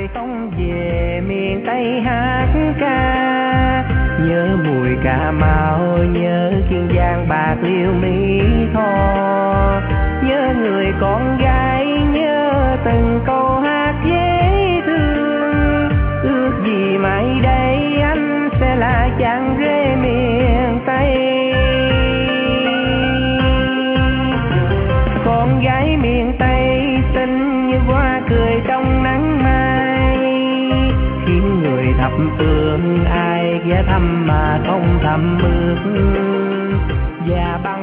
cười không về miền Tây hát ca, nhớ mùi Cà Mau, nhớ Kiên Giang, Bạc Liêu, Mỹ Tho, nhớ người con gái, nhớ từng câu hát dễ thương. Ước gì mai đây anh sẽ là chàng rể miền Tây. Con gái miền Tây xinh như hoa cười trong nắng mai, khiến người thập phương ai ghé thăm mà không thầm ước. Và